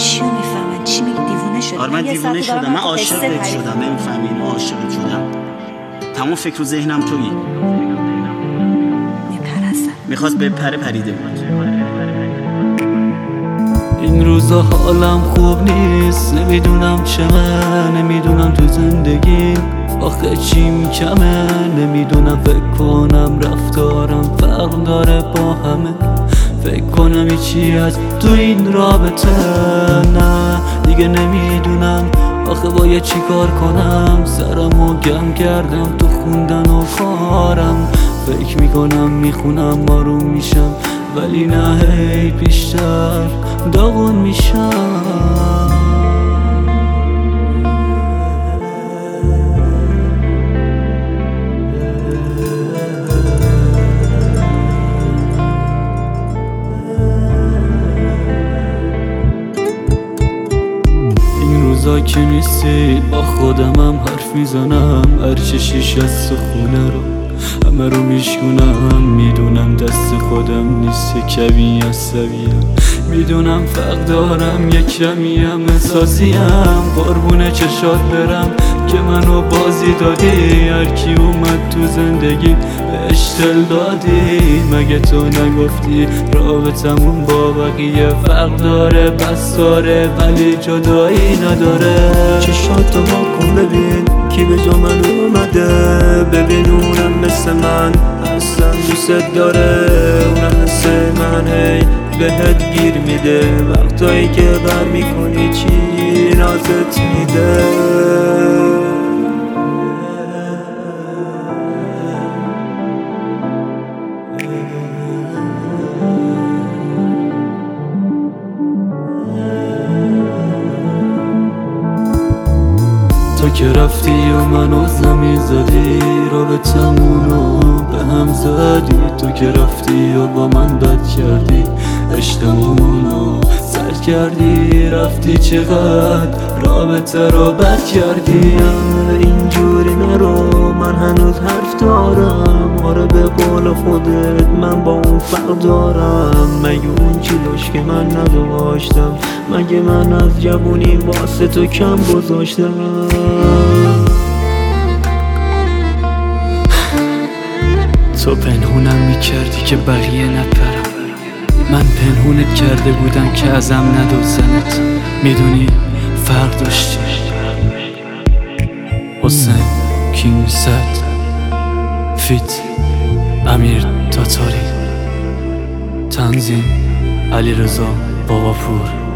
چی میفهمن؟ چی میگی؟ دیوونه شدی؟ آره من دیوونه شدم، من عاشقت شدم، نمیفهمی اینو؟ عاشقت شدم، تمام فکر و ذهنم تویی. میپرستم. میخواست بپره پریده بود. این روزا حالم خوب نیست، نمیدونم چمه، نمیدونم تو زندگی آخه چیم کمه، نمیدونم فکر کنم رفتارم فرق داره با همه، فکر کنم هیچی از تو این رابطه نه دیگه نمیدونم آخه باید چی کار کنم، سرمو گم کردم تو خوندن و کارم، فکر میکنم میخونم آروم میشم ولی نه هی بیشتر داغون میشم. این روزا که نیستی با خودمم حرف میزنم، هرچه شیش از خونه رو همه رو میشکنم، میدونم دست خودم نیست، یک کمی عصبیم، میدونم فرق دارم، یک کمیم احساسیم، قربون چشات برم که منو بازی دادی، هرکی اومد تو زندگی بهش دل دادی، مگه تو نگفتی رابطمون با بقیه فرق داره، بس داره ولی جدایی نداره. چشاتو واکن ببین کی به جا من اومده، ببین اونم مثل من اصلا دوست داره، اونم مثل من هی بهت گیر میده، وقتایی که بر میکنی چی نازت میده. تو که رفتی و منو زمین زدی، رابطمونو به هم زدی، تو که رفتی و با من بد کردی، عشقمونو سرد کردی، رفتی چقدر رابطه رو بد کردی. اینجوری نرو من هنوز حرف دارم، آره به قول خودت من با اون فرق دارم، مگه اون چیزاش که من نداشتم، مگه من از جوونی واسه تو کم گذاشتم. تو پنهونم میکردی که بقیه نپرم، من پنهونت کرده بودم که ازم ندوزنت، میدونی فرق داشتی. حسین کینگ زد فیت امیر تاتاری، تنظیم علیرضا باباپور.